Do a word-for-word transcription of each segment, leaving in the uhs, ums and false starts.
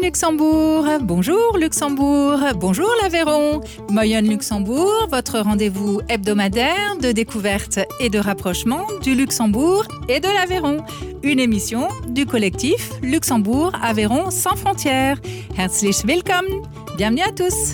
Luxembourg, bonjour Luxembourg, bonjour l'Aveyron. Moyenne Luxembourg, votre rendez-vous hebdomadaire de découverte et de rapprochement du Luxembourg et de l'Aveyron. Une émission du collectif Luxembourg-Aveyron sans frontières. Herzlich willkommen, bienvenue à tous.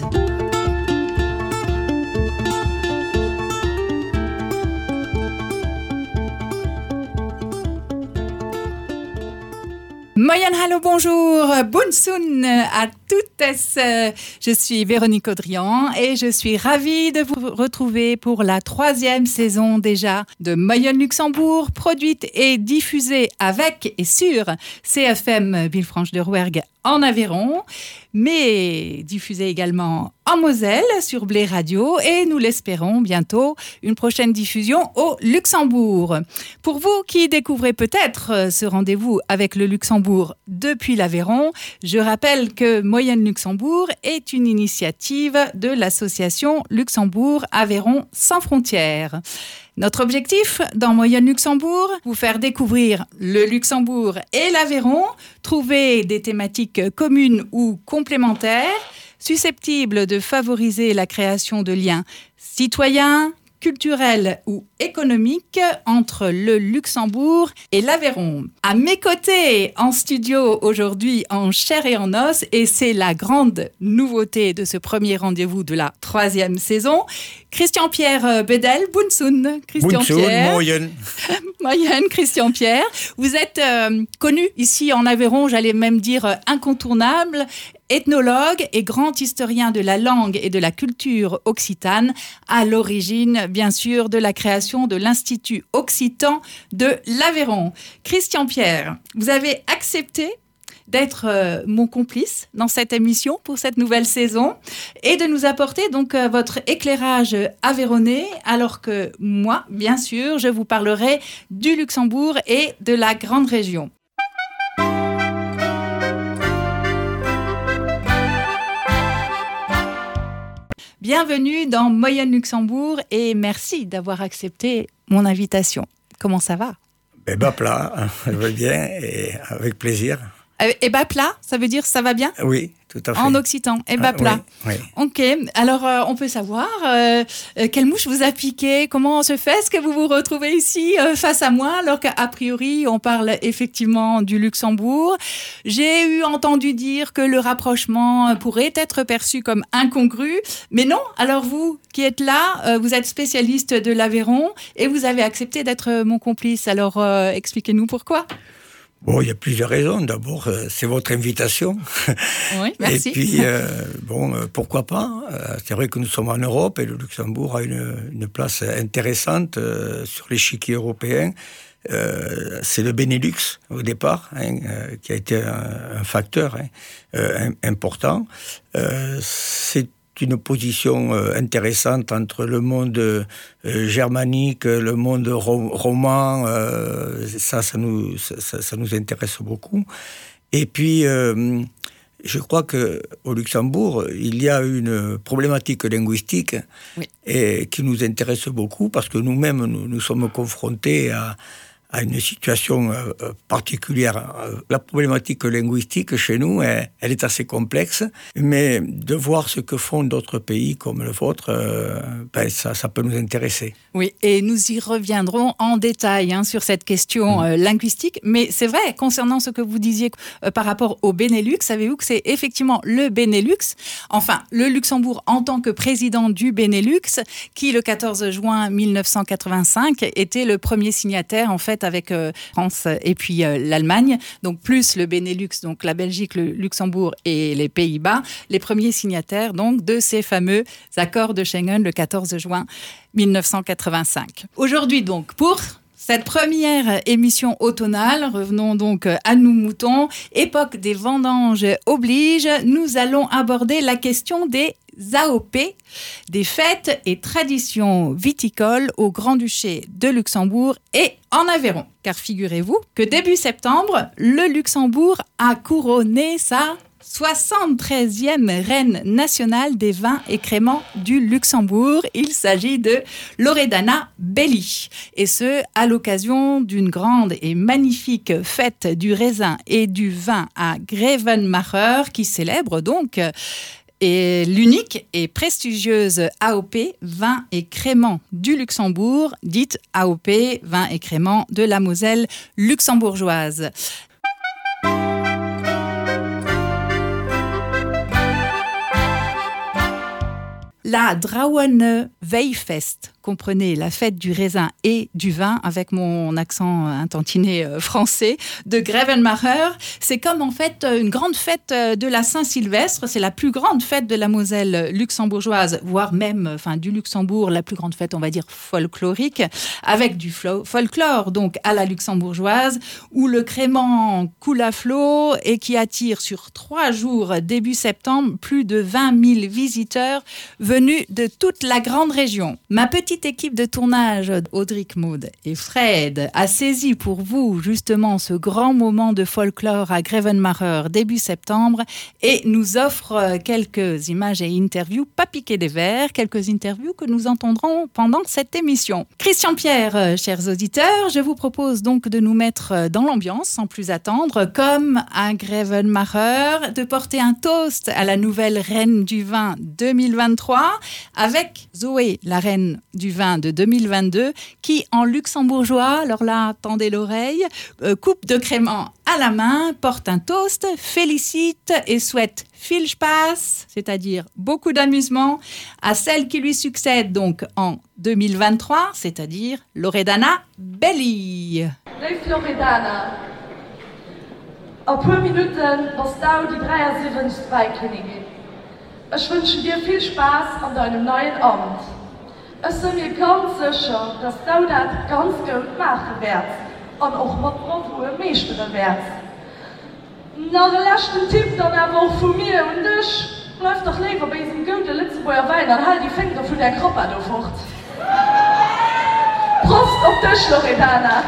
Moyen hallo, bonjour, bonsoon à toutes. Je suis Véronique Audrian et je suis ravie de vous retrouver pour la troisième saison déjà de Moyen Luxembourg, produite et diffusée avec et sur C F M Villefranche-de-Rouergue en Aveyron, mais diffusée également en Moselle sur Blé Radio et nous l'espérons bientôt une prochaine diffusion au Luxembourg. Pour vous qui découvrez peut-être ce rendez-vous avec le Luxembourg depuis l'Aveyron, je rappelle que Moyenne Luxembourg est une initiative de l'association Luxembourg-Aveyron sans frontières. Notre objectif dans Moyenne Luxembourg, vous faire découvrir le Luxembourg et l'Aveyron, trouver des thématiques communes ou complémentaires, susceptibles de favoriser la création de liens citoyens, culturels ou économiques entre le Luxembourg et l'Aveyron. À mes côtés, en studio aujourd'hui, en chair et en os, et c'est la grande nouveauté de ce premier rendez-vous de la troisième saison, Christian-Pierre Bedel, bonsoon. Christian-Pierre. Moyenne. Moyenne, Christian-Pierre. Vous êtes euh, connu ici en Aveyron, j'allais même dire euh, incontournable, ethnologue et grand historien de la langue et de la culture occitane, à l'origine, bien sûr, de la création de l'Institut occitan de l'Aveyron. Christian-Pierre, vous avez accepté d'être euh, mon complice dans cette émission pour cette nouvelle saison et de nous apporter donc euh, votre éclairage aveyronnais, alors que moi, bien sûr, je vous parlerai du Luxembourg et de la grande région. Bienvenue dans Moyenne Luxembourg et merci d'avoir accepté mon invitation. Comment ça va ? Eh ben plat, je vais bien et avec plaisir. Eh ben plat, ça veut dire ça va bien ? Oui, tout à fait. En occitan, eh ben plat. Oui, oui. Ok, alors euh, on peut savoir euh, quelle mouche vous a piqué ? Comment se fait-ce que vous vous retrouvez ici euh, face à moi alors qu'a priori on parle effectivement du Luxembourg ? J'ai eu entendu dire que le rapprochement pourrait être perçu comme incongru, mais non. Alors vous qui êtes là, euh, vous êtes spécialiste de l'Aveyron et vous avez accepté d'être mon complice. Alors euh, expliquez-nous pourquoi. Bon, il y a plusieurs raisons. D'abord, euh, c'est votre invitation. Oui, merci. Et puis, euh, bon, euh, pourquoi pas ? euh, C'est vrai que nous sommes en Europe et le Luxembourg a une, une place intéressante euh, sur l'échiquier européen. Euh, c'est le Benelux, au départ, hein, euh, qui a été un, un facteur hein, euh, important. Euh, c'est une position euh, intéressante entre le monde euh, germanique, le monde ro- roman, euh, ça, ça nous, ça, ça nous intéresse beaucoup. Et puis, euh, je crois qu'au Luxembourg, il y a une problématique linguistique oui. et qui nous intéresse beaucoup parce que nous-mêmes, nous, nous sommes confrontés à à une situation euh, particulière. La problématique linguistique chez nous, elle, elle est assez complexe, mais de voir ce que font d'autres pays comme le vôtre, euh, ben ça, ça peut nous intéresser. Oui, et nous y reviendrons en détail hein, sur cette question mmh. euh, linguistique, mais c'est vrai, concernant ce que vous disiez euh, par rapport au Benelux, savez-vous que c'est effectivement le Benelux, enfin le Luxembourg en tant que président du Benelux, qui le quatorze juin mille neuf cent quatre-vingt-cinq était le premier signataire en fait avec euh, France et puis euh, l'Allemagne, donc plus le Benelux, donc la Belgique, le Luxembourg et les Pays-Bas, les premiers signataires donc de ces fameux accords de Schengen le quatorze juin mille neuf cent quatre-vingt-cinq. Aujourd'hui donc, pour cette première émission automnale, revenons donc à nos moutons, époque des vendanges oblige, nous allons aborder la question des A O P, des fêtes et traditions viticoles au Grand-Duché de Luxembourg et en Aveyron. Car figurez-vous que début septembre, le Luxembourg a couronné sa soixante-treizième reine nationale des vins et créments du Luxembourg. Il s'agit de Loredana Belli. Et ce, à l'occasion d'une grande et magnifique fête du raisin et du vin à Grevenmacher, qui célèbre donc et l'unique et prestigieuse A O P, vin et créments du Luxembourg, dite A O P, vin et créments de la Moselle luxembourgeoise. La Drauene Weihfest, comprenez la fête du raisin et du vin, avec mon accent intantiné français, de Grevenmacher. C'est comme en fait une grande fête de la Saint-Sylvestre. C'est la plus grande fête de la Moselle luxembourgeoise, voire même enfin, du Luxembourg, la plus grande fête, on va dire, folklorique, avec du flo- folklore, donc à la luxembourgeoise, où le crément coule à flot et qui attire sur trois jours, début septembre, plus de vingt mille visiteurs venus de toute la grande région. Ma petite équipe de tournage, Audric, Maud et Fred, a saisi pour vous justement ce grand moment de folklore à Grevenmacher début septembre et nous offre quelques images et interviews, pas piquées des verres, quelques interviews que nous entendrons pendant cette émission. Christian Pierre, chers auditeurs, je vous propose donc de nous mettre dans l'ambiance sans plus attendre, comme à Grevenmacher, de porter un toast à la nouvelle reine du vin deux mille vingt-trois avec Zoé, la reine du vin de deux mille vingt-deux, qui en luxembourgeois, alors là, tendez l'oreille, euh, coupe de crément à la main, porte un toast, félicite et souhaite viel Spaß, c'est-à-dire beaucoup d'amusement, à celle qui lui succède donc en deux mille vingt-trois, c'est-à-dire Loredana Belli. Lieve Loredana, op paar Minuten was du die dreiundsiebzigste Weinkönigin. Ich wünsche dir viel Spaß an deinem neuen Amt. Ich bin mir ganz sicher, dass du das ganz gut machen wirst und auch mit Bravour meistern wirst. Na, der letzte Tipp dann aber auch von mir und dich. Bleib doch lieber bei diesem guten Litzenburger Wein und halt die Finger von der Gruppe da fort. Prost auf dich, Loredana!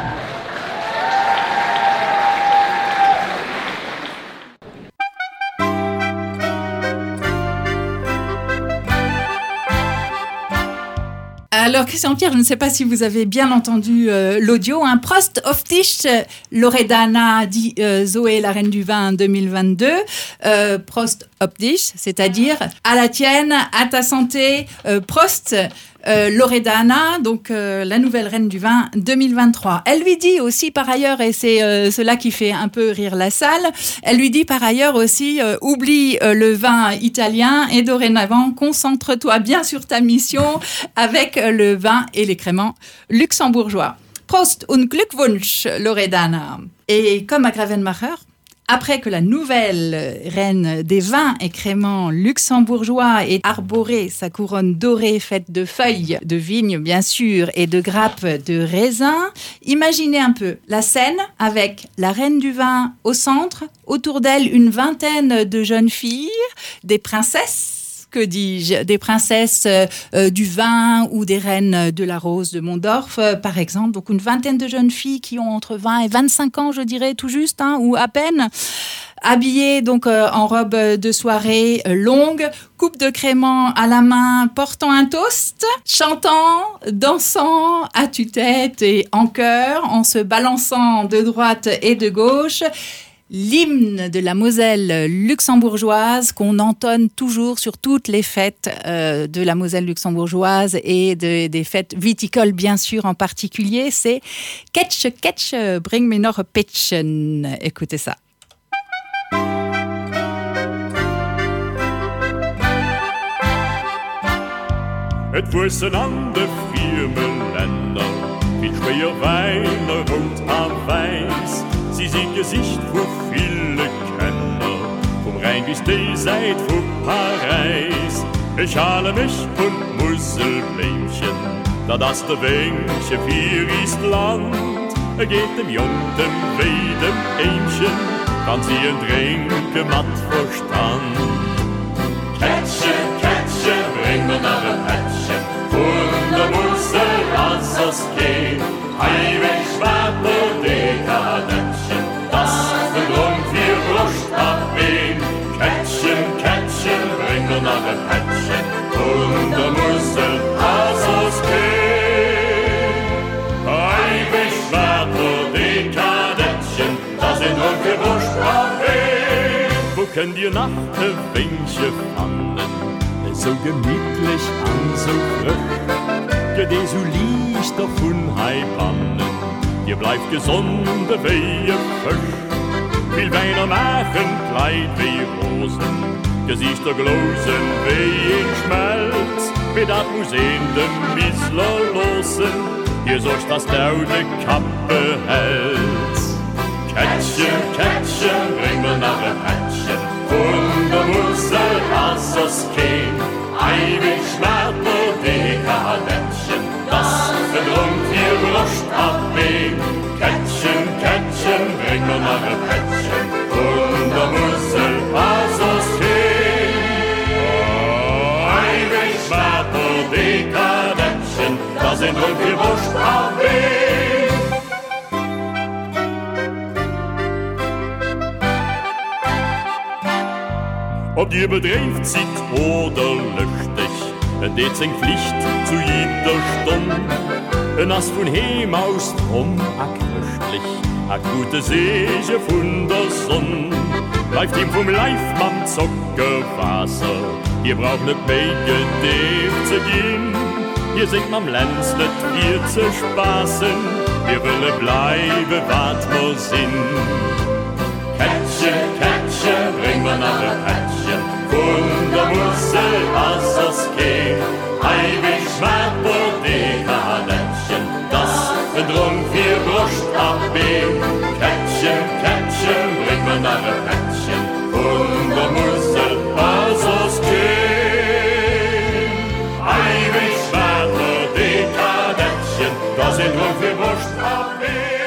Alors, Christian Pierre, je ne sais pas si vous avez bien entendu euh, l'audio. Un Prost auf dich, Loredana, dit euh, Zoé, la reine du vin deux mille vingt-deux. Euh, Prost auf dich, c'est-à-dire à la tienne, à ta santé. Euh, Prost, euh, Loredana, donc euh, la nouvelle reine du vin deux mille vingt-trois. Elle lui dit aussi par ailleurs, et c'est euh, cela qui fait un peu rire la salle, elle lui dit par ailleurs aussi, euh, oublie euh, le vin italien et dorénavant, concentre-toi bien sur ta mission avec euh, le vin et les créments luxembourgeois. Prost und Glückwunsch, Loredana. Et comme à Grevenmacher, après que la nouvelle reine des vins et créments luxembourgeois ait arboré sa couronne dorée faite de feuilles de vigne, bien sûr, et de grappes de raisin, imaginez un peu la scène avec la reine du vin au centre, autour d'elle une vingtaine de jeunes filles, des princesses, que dis-je, des princesses euh, du vin ou des reines de la rose de Mondorf, euh, par exemple. Donc une vingtaine de jeunes filles qui ont entre vingt et vingt-cinq ans, je dirais, tout juste, hein, ou à peine, habillées donc euh, en robe de soirée euh, longue, coupe de crément à la main, portant un toast, chantant, dansant à tue-tête et en chœur, en se balançant de droite et de gauche. L'hymne de la Moselle luxembourgeoise qu'on entonne toujours sur toutes les fêtes euh, de la Moselle luxembourgeoise et de, des fêtes viticoles bien sûr en particulier, c'est « Ketsch, ketsch, bring me noch a pitchen ». Écoutez ça. Et wursen an de firme Länder, wie schwer Weine rot am Weiß. Sie sind Gesicht vor viele Kenner, vom Rhein bis die Seite vor Paris. Ich halte mich und Muselblämchen, da das der Wänkchen für ist Land. Er geht dem Jungen wie dem Ähnchen, kann sie ein Trinken matt Verstand. Kätzchen, Kätzchen, bring mir noch ein Päckchen, und der Musel, lass uns gehen. Heimweg schwarze Dekadentchen, das ist der Grund für Brust abwehen. sind unsere Wurstbraten. Wo könnt ihr nach der Wünsche fanden? So gemütlich an, so frisch. Ja, die so liegt doch unheilbannen. Ihr bleibt gesund, wie ihr Fisch. Viel Weiner machen, Kleid wie Rosen. Gesichter glosen wie in Schmelz. Mit dat Museen dem Wiesler losen. Hier sollst das daude Kappe hält. Kätzchen, Kätzchen, bring mir nach ein Päckchen. Von der Mussel aus das Kehn. Ewig schmerzt nur die Kadettchen. Das verdrungt ihr Brust abwehen. Kätzchen, Kätzchen, bring mir nach ein Päckchen. Von der Mussel aus das Kehn. Ewig schmerzt nur die Kadettchen. Das verdrungt ihr Brust abwehen. Ob ihr bedrängt seid oder lüchtig, det sind Pflicht zu jeder Stunde. En as von heim aus drum a köstlich, a gute Säge von der Sonne. Läuft ihm vom Leifmann Zuckerwasser, ihr braucht nicht mehr Gedicht zu gehen. Hier singt man Lenzlet, hier zu spaßen, wir wollen bleiben, wat wir sind. Kätzchen, Kätzchen, bring mir nach ein Päckchen. Von der Mussel aus das Kehn. Ewig schmerzt nur die Kadettchen. Das verdrungt vier Brust abwehen. Kätzchen, Kätzchen, bring mir nach ein Päckchen. Von der Mussel aus das Kehn. Ewig schmerzt nur die Kadettchen. Das verdrungt vier Brust abwehen.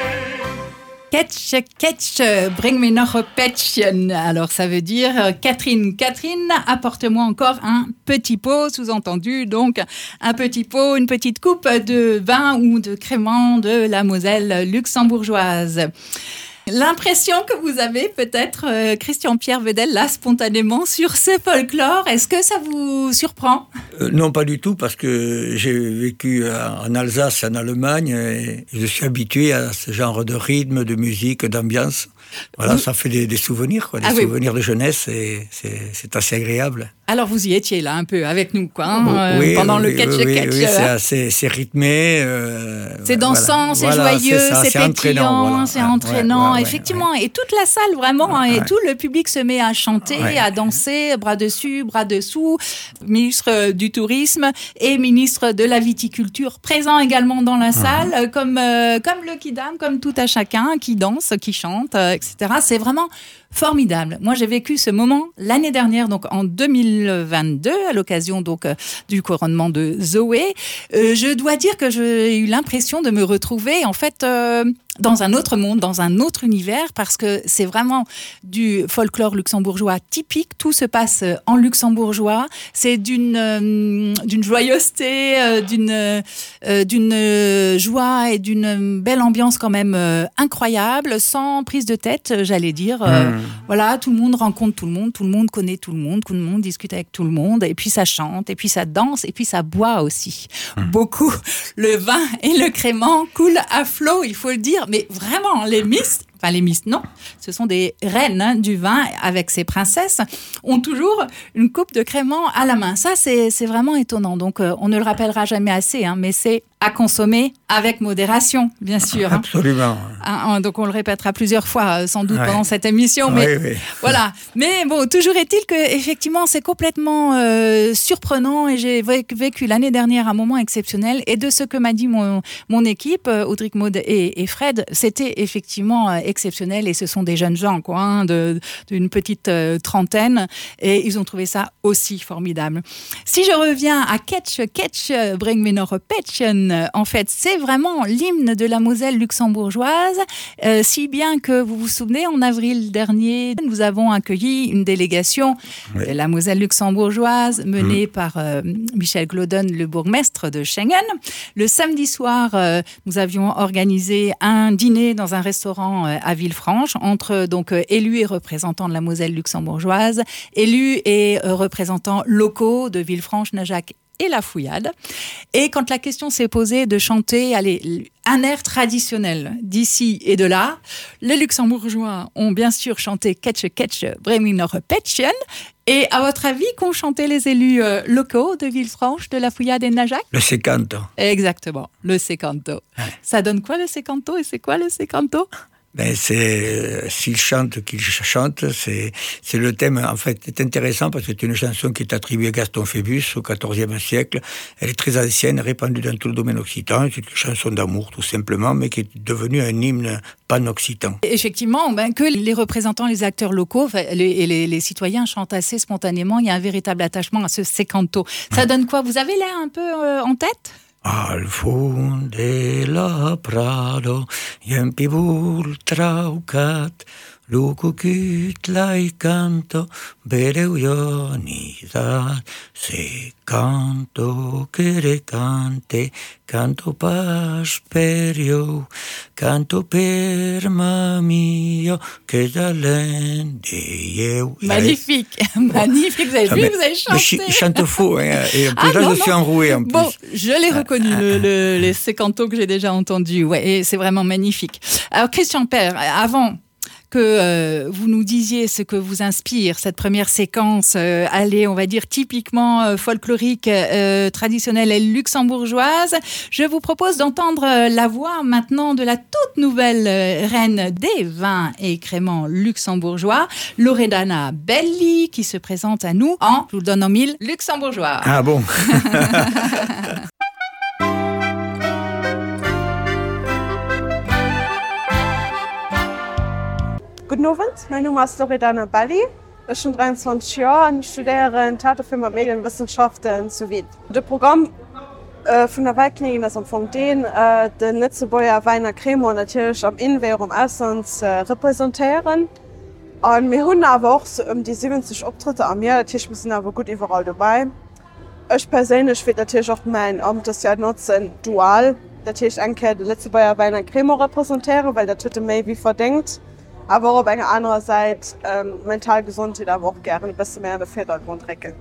Ketch, ketch, bring-moi noch un päckchen. Alors, ça veut dire, euh, Catherine, Catherine, apporte-moi encore un petit pot, sous-entendu, donc, un petit pot, une petite coupe de vin ou de crément de la Moselle luxembourgeoise. L'impression que vous avez peut-être, euh, Christian-Pierre Vedel, là, spontanément, sur ce folklore, est-ce que ça vous surprend ? euh, Non, pas du tout, parce que j'ai vécu en Alsace, en Allemagne, et je suis habitué à ce genre de rythme, de musique, d'ambiance. Voilà, ça fait des, des souvenirs, quoi, des ah, souvenirs oui. de jeunesse, et c'est, c'est assez agréable. Alors, vous y étiez là, un peu, avec nous, quoi, hein, oui, pendant oui, le catch-catch. Oui, catch, oui, c'est, assez, c'est rythmé. Euh, c'est dansant, voilà. c'est voilà, joyeux, c'est, ça, c'est, c'est pétillant, entraînant, voilà. c'est entraînant, ouais, ouais, effectivement. Ouais. Et toute la salle, vraiment, hein, ouais. et tout le public se met à chanter, ouais. à danser, bras dessus, bras dessous. Ministre du Tourisme et ministre de la Viticulture présent également dans la salle, mmh. comme, euh, comme le Kidam, comme tout à chacun, qui danse, qui chante, euh, et cetera. C'est vraiment formidable. Moi, j'ai vécu ce moment l'année dernière, donc en deux mille vingt-deux, à l'occasion donc euh, du couronnement de Zoé. Euh, je dois dire que j'ai eu l'impression de me retrouver en fait euh, dans un autre monde, dans un autre univers, parce que c'est vraiment du folklore luxembourgeois typique. Tout se passe en luxembourgeois. C'est d'une euh, d'une joyeuseté, euh, d'une euh, d'une joie et d'une belle ambiance quand même euh, incroyable, sans prise de tête, j'allais dire. Euh, mmh. Voilà, tout le monde rencontre tout le monde, tout le monde connaît tout le monde, tout le monde discute avec tout le monde, et puis ça chante, et puis ça danse, et puis ça boit aussi. Mmh. Beaucoup. Le vin et le crément coulent à flot, il faut le dire. Mais vraiment, les Miss, enfin les Miss, non, ce sont des reines hein, du vin avec ces princesses, ont toujours une coupe de crément à la main. Ça, c'est, c'est vraiment étonnant. Donc, euh, on ne le rappellera jamais assez, hein, mais c'est à consommer avec modération, bien sûr. Absolument. Hein. Donc, on le répétera plusieurs fois, sans doute, ouais. pendant cette émission. Mais oui, oui. voilà. Mais bon, toujours est-il que, effectivement, c'est complètement euh, surprenant et j'ai vécu l'année dernière un moment exceptionnel. Et de ce que m'a dit mon, mon équipe, Audric, Maud et, et Fred, c'était effectivement euh, exceptionnel. Et ce sont des jeunes gens, quoi, hein, de, d'une petite euh, trentaine. Et ils ont trouvé ça aussi formidable. Si je reviens à Ketch, Ketch, Bring me noch a Päckchen, en fait, c'est vraiment l'hymne de la Moselle luxembourgeoise, euh, si bien que, vous vous souvenez, en avril dernier, nous avons accueilli une délégation oui. de la Moselle luxembourgeoise menée mmh. par euh, Michel Gloden, le bourgmestre de Schengen. Le samedi soir, euh, nous avions organisé un dîner dans un restaurant euh, à Villefranche entre donc euh, élus et représentants de la Moselle luxembourgeoise, élus et euh, représentants locaux de Villefranche, Najac et la fouillade. Et quand la question s'est posée de chanter, allez, un air traditionnel d'ici et de là, les Luxembourgeois ont bien sûr chanté Ketche Ketche Breminer Päckchen. Et à votre avis, qu'ont chanté les élus euh, locaux de Villefranche, de la Fouillade et de Najac? Le secanto. Exactement, le secanto. Ouais. Ça donne quoi le secanto et c'est quoi le secanto? Ben c'est s'il chante, qu'il chante, c'est c'est le thème. En fait, c'est intéressant parce que c'est une chanson qui est attribuée à Gaston Phébus au quatorzième siècle. Elle est très ancienne, répandue dans tout le domaine occitan. C'est une chanson d'amour tout simplement, mais qui est devenue un hymne pan-occitan. Effectivement, ben, que les représentants, les acteurs locaux les, et les, les citoyens chantent assez spontanément. Il y a un véritable attachement à ce secanto. Ça ouais. donne quoi? Vous avez l'air un peu euh, en tête? Al fund de la prado, iempibul traucat, lucucut lai canto, bereu ionizat, se canto que recante, canto pas per io, canto per ma mio, que d'alen de eu. Magnifique, magnifique, vous avez vu, vous avez chanté. Je chante faux, hein, et en plus ah, là, non, je non. suis enroué en plus. Bon, je l'ai reconnu, le, le, les secantos que j'ai déjà entendus, ouais, et c'est vraiment magnifique. Alors, Christian Père, avant que euh, vous nous disiez ce que vous inspire cette première séquence, euh, allez, on va dire typiquement euh, folklorique, euh, traditionnelle et luxembourgeoise. Je vous propose d'entendre euh, la voix maintenant de la toute nouvelle euh, reine des vins et créments luxembourgeois, Loredana Belli, qui se présente à nous en, je vous le donne en mille, luxembourgeois. Ah bon. Guten Abend, mein Name ist Loredana Belli. Ich bin dreiundzwanzig Jahre und studiere in Theaterfilm und Medienwissenschaften zu Wien. Das Programm äh, von der Weltkönigin ist am Anfang den, äh, den Lützebäuer Weiner Cremant natürlich am Innenwehr und Auslands äh, repräsentieren. Und wir haben aber auch so um die siebzig Auftritte am Jahr, natürlich sind aber gut überall dabei. Ich persönlich will natürlich auch mein Amt das Jahr nutzen, dual. Natürlich einmal den Lützebäuer Weiner Cremant repräsentieren, weil der Tüte mehr wie verdenkt. Aber auf einer anderen Seite, ähm, mental Gesundheit, aber auch gerne ein bisschen mehr in den Vordergrund rücken.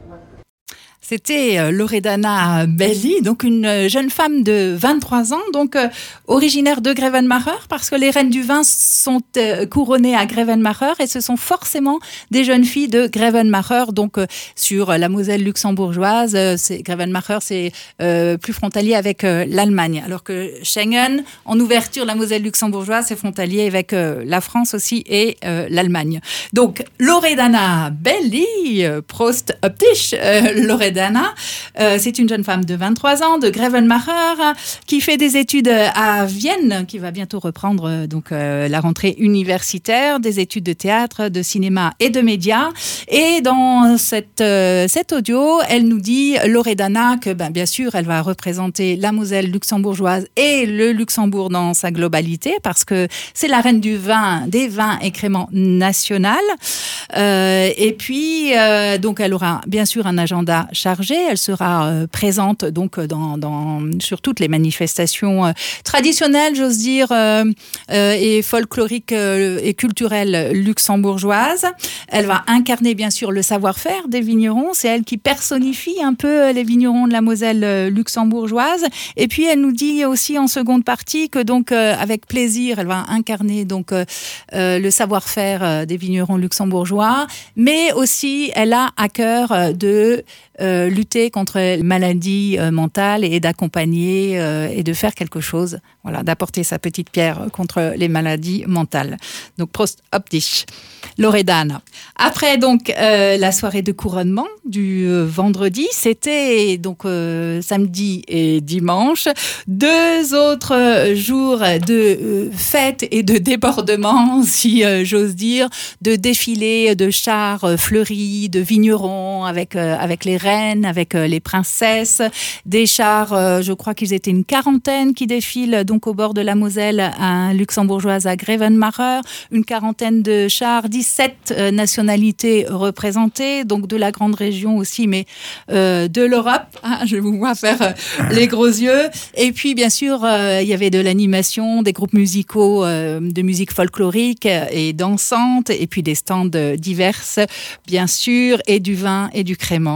C'était Loredana Belli, donc une jeune femme de vingt-trois ans, donc euh, originaire de Grevenmacher, parce que les reines du vin sont euh, couronnées à Grevenmacher et ce sont forcément des jeunes filles de Grevenmacher, donc euh, sur la Moselle luxembourgeoise. Euh, c'est, Grevenmacher, c'est euh, plus frontalier avec euh, l'Allemagne, alors que Schengen, en ouverture, la Moselle luxembourgeoise, c'est frontalier avec euh, la France aussi et euh, l'Allemagne. Donc Loredana Belli, euh, Prost optisch, euh, Loredana, Euh, c'est une jeune femme de vingt-trois ans, de Grevenmacher, qui fait des études à Vienne, qui va bientôt reprendre donc euh, la rentrée universitaire, des études de théâtre, de cinéma et de médias. Et dans cette, euh, cet audio, elle nous dit, Loredana, que ben, bien sûr, elle va représenter la Moselle luxembourgeoise et le Luxembourg dans sa globalité, parce que c'est la reine du vin, des vins et créments national. Euh, et puis, euh, donc, elle aura bien sûr un agenda chargée. Elle sera euh, présente donc dans, dans, sur toutes les manifestations euh, traditionnelles, j'ose dire, euh, euh, et folkloriques euh, et culturelles luxembourgeoises. Elle va incarner bien sûr le savoir-faire des vignerons. C'est elle qui personnifie un peu les vignerons de la Moselle euh, luxembourgeoise. Et puis elle nous dit aussi en seconde partie que donc euh, avec plaisir, elle va incarner donc euh, euh, le savoir-faire euh, des vignerons luxembourgeois, mais aussi elle a à cœur euh, de Euh, lutter contre les maladies euh, mentales et d'accompagner euh, et de faire quelque chose, voilà, d'apporter sa petite pierre contre les maladies mentales. Donc, Prost optisch, Loredana. Après, donc, euh, la soirée de couronnement du euh, vendredi, c'était donc euh, samedi et dimanche, deux autres jours de euh, fête et de débordement, si euh, j'ose dire, de défilés de chars euh, fleuris, de vignerons avec, euh, avec les reines, avec euh, les princesses, des chars, euh, je crois qu'ils étaient une quarantaine qui défilent donc au bord de la Moselle à luxembourgeoise à Grevenmacher, une quarantaine de chars, dix-sept euh, nationalités représentées, donc de la grande région aussi, mais euh, de l'Europe. Ah, je vous vois faire euh, les gros yeux. Et puis, bien sûr, euh, il y avait de l'animation, des groupes musicaux euh, de musique folklorique et dansante, et puis des stands diverses, bien sûr, et du vin et du crément à gogo.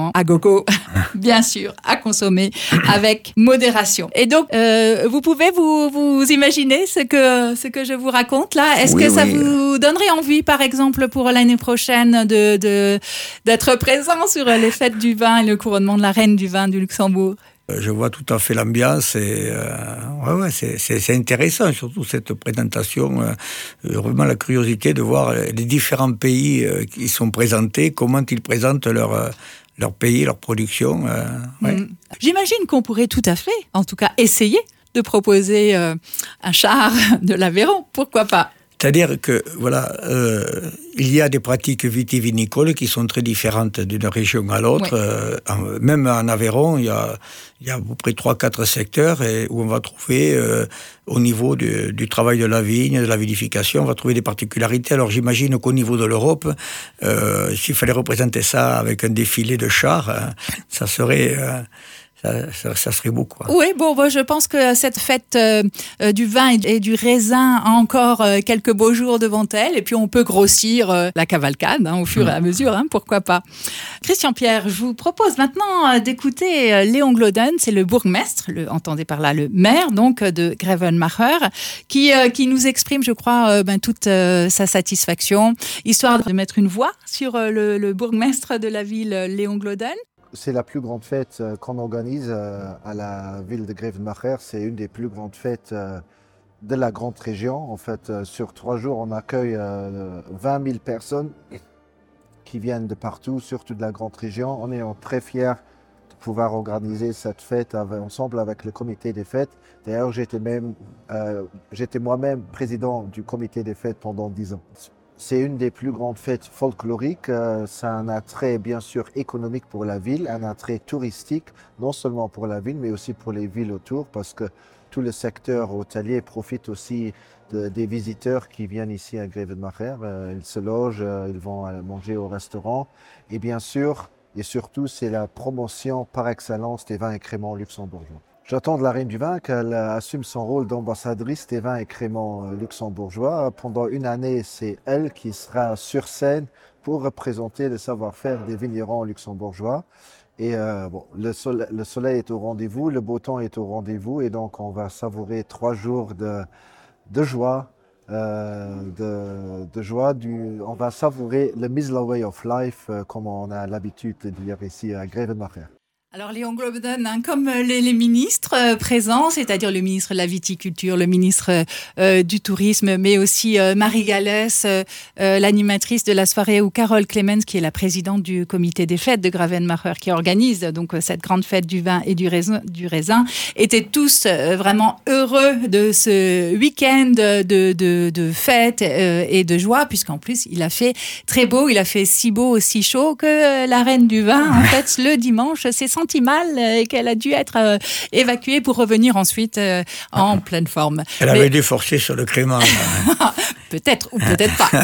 locaux, bien sûr, à consommer avec modération. Et donc, euh, vous pouvez vous, vous imaginer ce que, ce que je vous raconte là? Est-ce oui, que ça oui. vous donnerait envie, par exemple, pour l'année prochaine, de, de, d'être présent sur les fêtes du vin et le couronnement de la reine du vin du Luxembourg? Je vois tout à fait l'ambiance et euh, ouais, ouais, c'est, c'est, c'est intéressant, surtout cette présentation. Euh, vraiment la curiosité de voir les différents pays euh, qui sont présentés, comment ils présentent leur, euh, leur pays, leur production. Euh, ouais. Mmh. J'imagine qu'on pourrait tout à fait, en tout cas, essayer de proposer euh, un char de l'Aveyron, pourquoi pas? C'est-à-dire que voilà, euh, il y a des pratiques vitivinicoles qui sont très différentes d'une région à l'autre. Ouais. Euh, en, même en Aveyron, il y a, il y a à peu près trois quatre secteurs et où on va trouver, euh, au niveau du, du travail de la vigne, de la vinification, on va trouver des particularités. Alors j'imagine qu'au niveau de l'Europe, euh, s'il fallait représenter ça avec un défilé de chars, hein, ça serait... Euh, Ça, ça, ça serait beau, quoi. Oui, bon, moi, je pense que cette fête euh, euh, du vin et, et du raisin a encore euh, quelques beaux jours devant elle, et puis on peut grossir euh, la cavalcade hein, au fur et à mesure, hein, pourquoi pas. Christian Pierre, je vous propose maintenant euh, d'écouter euh, Léon Gloden, c'est le bourgmestre, le, entendez par là le maire donc de Grevenmacher, qui, euh, qui nous exprime, je crois, euh, ben, toute euh, sa satisfaction, histoire de mettre une voix sur euh, le, le bourgmestre de la ville, Léon Gloden. C'est la plus grande fête qu'on organise à la ville de Grevenmacher. C'est une des plus grandes fêtes de la grande région. En fait, sur trois jours, on accueille vingt mille personnes qui viennent de partout, surtout de la grande région. On est très fiers de pouvoir organiser cette fête ensemble avec le comité des fêtes. D'ailleurs, j'étais, même, euh, j'étais moi-même président du comité des fêtes pendant dix ans. C'est une des plus grandes fêtes folkloriques. Euh, c'est un attrait bien sûr économique pour la ville, un attrait touristique, non seulement pour la ville, mais aussi pour les villes autour, parce que tout le secteur hôtelier profite aussi de, des visiteurs qui viennent ici à Grevenmacher. Euh, ils se logent, euh, ils vont manger au restaurant. Et bien sûr, et surtout, c'est la promotion par excellence des vins et créments luxembourgeois. J'attends de la Reine du Vin qu'elle assume son rôle d'ambassadrice des vins et créments luxembourgeois. Pendant une année, c'est elle qui sera sur scène pour représenter le savoir-faire des vignerons luxembourgeois. Et euh, bon, le, soleil, le soleil est au rendez-vous, le beau temps est au rendez-vous, et donc on va savourer trois jours de, de joie. Euh, de, de joie du, on va savourer le Misla Way of Life, euh, comme on a l'habitude de dire ici à Grevenmacher. Alors Léon Gloden, hein, comme les, les ministres euh, présents, c'est-à-dire le ministre de la viticulture, le ministre euh, du tourisme, mais aussi euh, Marie Gallès, euh, euh, l'animatrice de la soirée, ou Carole Clemens, qui est la présidente du comité des fêtes de Grevenmacher, qui organise donc cette grande fête du vin et du raisin, du raisin étaient tous euh, vraiment heureux de ce week-end de, de, de fête euh, et de joie, puisqu'en plus il a fait très beau, il a fait si beau, si chaud que la reine du vin, en fait, le dimanche, c'est senti mal et qu'elle a dû être euh, évacuée pour revenir ensuite euh, en pleine forme. Elle Mais... avait dû forcer sur le crément. Peut-être ou peut-être pas.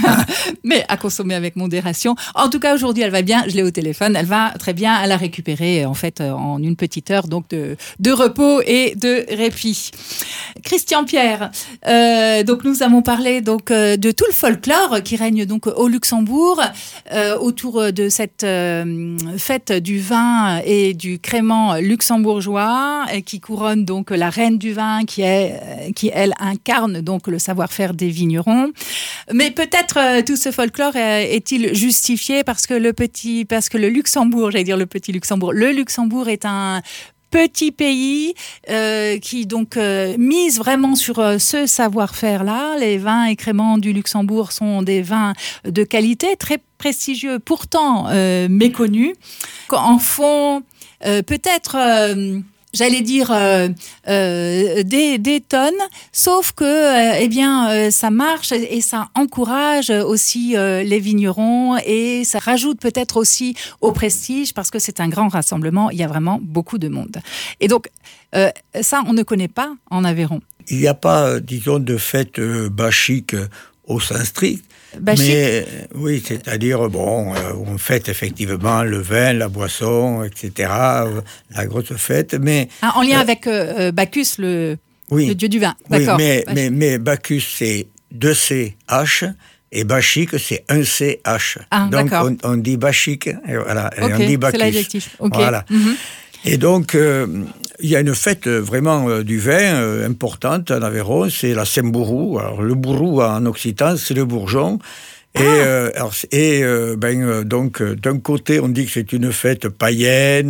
Mais à consommer avec modération. En tout cas, aujourd'hui, elle va bien. Je l'ai au téléphone. Elle va très bien. Elle a récupéré, en fait, en une petite heure donc de, de repos et de répit. Christian Pierre, euh, donc nous avons parlé donc euh, de tout le folklore qui règne donc au Luxembourg euh, autour de cette euh, fête du vin et du crément luxembourgeois et qui couronne donc la reine du vin qui est qui elle incarne donc le savoir-faire des vignerons. Mais peut-être euh, tout ce folklore euh, est-il justifié parce que le petit parce que le Luxembourg, j'allais dire le petit Luxembourg, le Luxembourg est un petit pays euh, qui donc euh, mise vraiment sur euh, ce savoir-faire-là. Les vins et créments du Luxembourg sont des vins de qualité, très prestigieux, pourtant euh, méconnus. En font euh, peut-être... Euh, J'allais dire euh, euh, des, des tonnes, sauf que euh, eh bien euh, ça marche et ça encourage aussi euh, les vignerons et ça rajoute peut-être aussi au prestige parce que c'est un grand rassemblement. Il y a vraiment beaucoup de monde. Et donc euh, ça, on ne connaît pas en Aveyron. Il n'y a pas, disons, de fête euh, bachique au sens strict. Bachique. Mais oui, c'est-à-dire, bon, euh, on fête effectivement le vin, la boisson, et cetera, euh, la grosse fête, mais... Ah, en lien euh, avec euh, Bacchus, le, oui, le dieu du vin. Oui, D'accord. mais, mais, mais Bacchus, c'est deux C H, Et Bachique, c'est un C H. Ah, donc, d'accord. on, on dit Bachique, et voilà, et Ok, on dit Bacchus. c'est l'adjectif. Ok. Voilà. Mhm. Et donc, euh, il y a une fête vraiment euh, du vin euh, importante en Aveyron, c'est la Saint-Bourroux. Alors, le bourroux en occitan, c'est le bourgeon. Et, ah. euh, alors, et euh, ben, euh, donc, euh, d'un côté, on dit que c'est une fête païenne,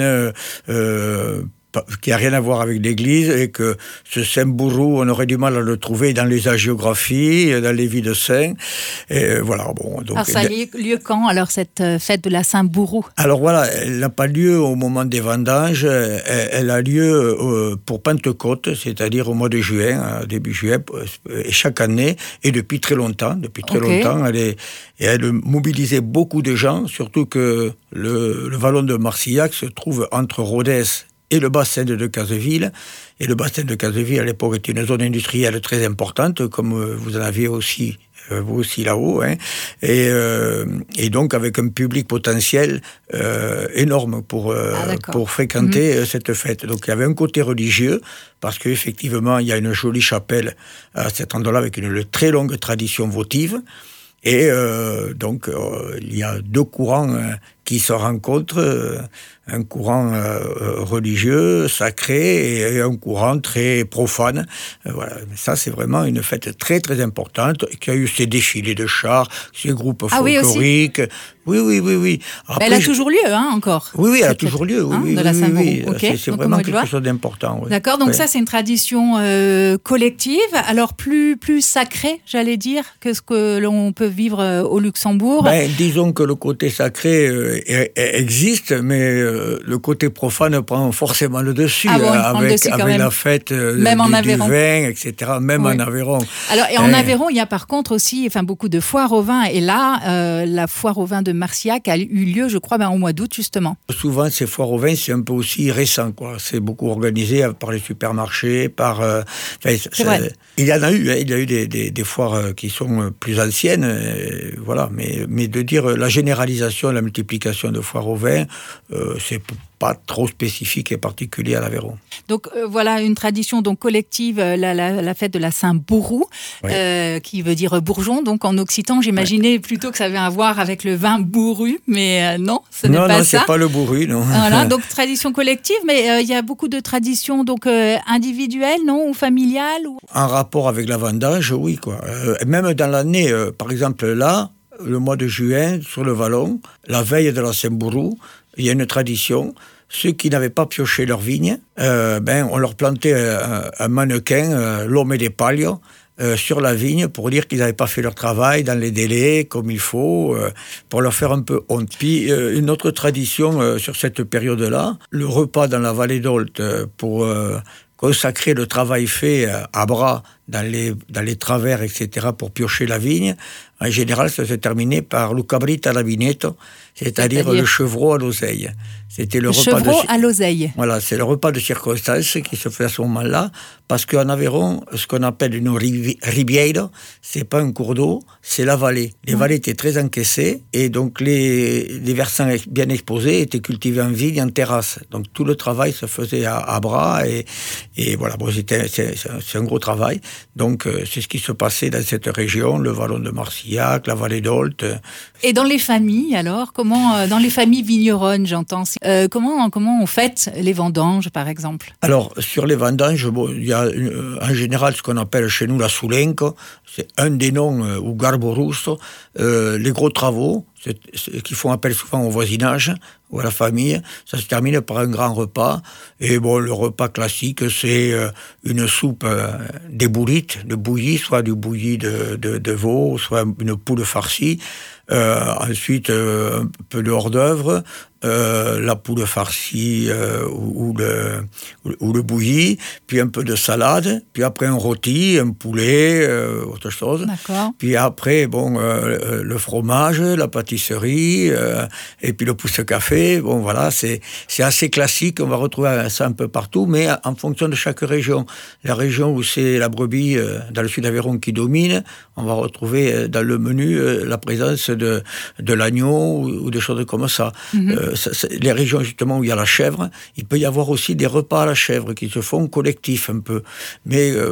euh, qui n'a rien à voir avec l'Église, et que ce Saint-Bourroux, on aurait du mal à le trouver dans les hagiographies, dans les vies de saints. Et voilà, bon, donc, alors ça a lieu, lieu quand, alors, cette fête de la Saint-Bourroux? Alors voilà, elle n'a pas lieu au moment des vendanges, elle, elle a lieu euh, pour Pentecôte, c'est-à-dire au mois de juin, début juillet, et chaque année, et depuis très longtemps, depuis très okay. longtemps, elle, est, et elle mobilisait beaucoup de gens, surtout que le, le vallon de Marcillac se trouve entre Rodez et le bassin de Cazeville. Et le bassin de Cazeville, à l'époque, était une zone industrielle très importante, comme vous en aviez aussi, vous aussi là-haut. Hein. Et, euh, et donc, avec un public potentiel euh, énorme pour, euh, ah, pour fréquenter mmh. cette fête. Donc, il y avait un côté religieux, parce qu'effectivement, il y a une jolie chapelle à cet endroit-là, avec une, une très longue tradition votive. Et euh, donc, euh, il y a deux courants euh, qui se rencontrent, euh, un courant euh, religieux, sacré, et un courant très profane. Euh, voilà. Ça, c'est vraiment une fête très, très importante, qui a eu ses défilés de chars, ses groupes ah, folkloriques. Oui, oui, oui, oui. Après, elle a je... toujours lieu, hein, encore. Oui, oui, elle a toujours lieu. Oui, hein, oui, de la oui, oui. Okay. C'est, c'est vraiment quelque chose d'important. Oui. D'accord, donc oui. ça, c'est une tradition euh, collective, alors plus, plus sacrée, j'allais dire, que ce que l'on peut vivre euh, au Luxembourg. Ben, disons que le côté sacré euh, existe, mais euh, le côté profane prend forcément le dessus, ah bon, euh, avec, le dessus avec même. la fête euh, même du, en Aveyron. du vin, et cetera, même oui. en Aveyron. Alors, et en et... Aveyron, il y a par contre aussi enfin, beaucoup de foires au vin, et là, euh, la foire au vin de Marcillac a eu lieu, je crois, ben, au mois d'août, justement. Souvent, ces foires au vin, c'est un peu aussi récent, quoi. C'est beaucoup organisé par les supermarchés, par... Euh, enfin, c'est vrai. Il y en a eu, hein, il y a eu des, des, des foires qui sont plus anciennes, euh, voilà, mais, mais de dire la généralisation, la multiplication de foires au vin, euh, c'est pas trop spécifique et particulier à l'Aveyron. Donc euh, voilà une tradition donc collective, la, la, la fête de la Saint-Bourroux, oui. euh, qui veut dire bourgeon. Donc en occitan, j'imaginais oui. plutôt que ça avait à voir avec le vin bourru, mais euh, non, ce n'est non, pas non, ça. Non, c'est pas le bourru, non. Voilà, donc tradition collective, mais il euh, y a beaucoup de traditions donc euh, individuelles, non, ou familiales ou... En rapport avec la vendange, oui, quoi. Euh, même dans l'année, euh, par exemple là, le mois de juin, sur le vallon, la veille de la Saint-Bourroux, il y a une tradition. Ceux qui n'avaient pas pioché leur vigne, euh, ben, on leur plantait un, un mannequin, euh, l'homme et des palles, euh, sur la vigne pour dire qu'ils n'avaient pas fait leur travail dans les délais, comme il faut, euh, pour leur faire un peu honte. Puis, euh, une autre tradition euh, sur cette période-là, le repas dans la vallée d'Olt euh, pour euh, consacrer le travail fait euh, à bras dans les, dans les travers, et cetera, pour piocher la vigne. En général, ça se terminait par le cabrit à la vinetto, c'est-à-dire, c'est-à-dire le chevreau à l'oseille. C'était le, le repas chevreau de... à l'oseille. Voilà, c'est le repas de circonstance qui se fait à ce moment-là, parce qu'en Aveyron, ce qu'on appelle une rivi- riviera, c'est pas un cours d'eau, c'est la vallée. Les mmh. vallées étaient très encaissées, et donc les, les versants bien exposés étaient cultivés en vigne, en terrasse. Donc tout le travail se faisait à, à bras, et, et voilà, bon, c'était, c'est, c'est un gros travail. Donc euh, c'est ce qui se passait dans cette région, le vallon de Marcillac, la vallée d'Olt. Et dans les familles, alors, comment, euh, dans les familles vigneronnes, j'entends, euh, comment, comment on fête les vendanges, par exemple? Alors, sur les vendanges, bon, il y a euh, en général ce qu'on appelle chez nous la Soulenco, c'est un des noms, euh, ou Garborusto, euh, les gros travaux, c'est, c'est, qui font appel souvent au voisinage ou à la famille. Ça se termine par un grand repas. Et bon, le repas classique, c'est euh, une soupe euh, des boulites, de bouillie, soit du bouilli de, de, de veau, soit une poule farcie. Euh, ensuite, euh, un peu de hors-d'œuvre, euh, la poule farcie euh, ou, ou, le, ou le bouilli, puis un peu de salade, puis après un rôti, un poulet, euh, autre chose. D'accord. Puis après, bon, euh, le fromage, la pâtisserie, euh, et puis le pousse-café. Bon, voilà, c'est, c'est assez classique. On va retrouver ça un peu partout, mais en fonction de chaque région. La région où c'est la brebis, euh, dans le sud d'Aveyron, qui domine, on va retrouver dans le menu euh, la présence de, de l'agneau ou, ou des choses comme ça. Mm-hmm. Euh, ça, ça. Les régions justement où il y a la chèvre, il peut y avoir aussi des repas à la chèvre qui se font collectifs un peu. Mais euh,